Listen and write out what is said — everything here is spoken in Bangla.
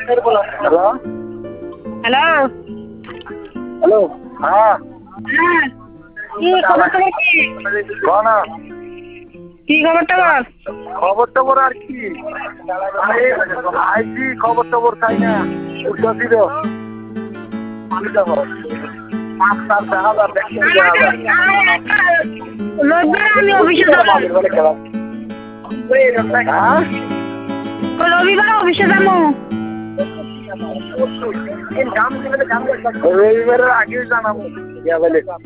হ্যালো হ্যালো হ্যালো হ্যাঁ কি খবর টবর কি? না কি খবর টবর? খবর টবর আর কি আমি আইছি খবর টবর চাই না উল্টো ছিল আমি যাবো পাঁচ দেখা যাবে রবিবার আমি অফিসে যাবো। রবিবার অফিসে যাবো। রবিবারের আগেই জানাবো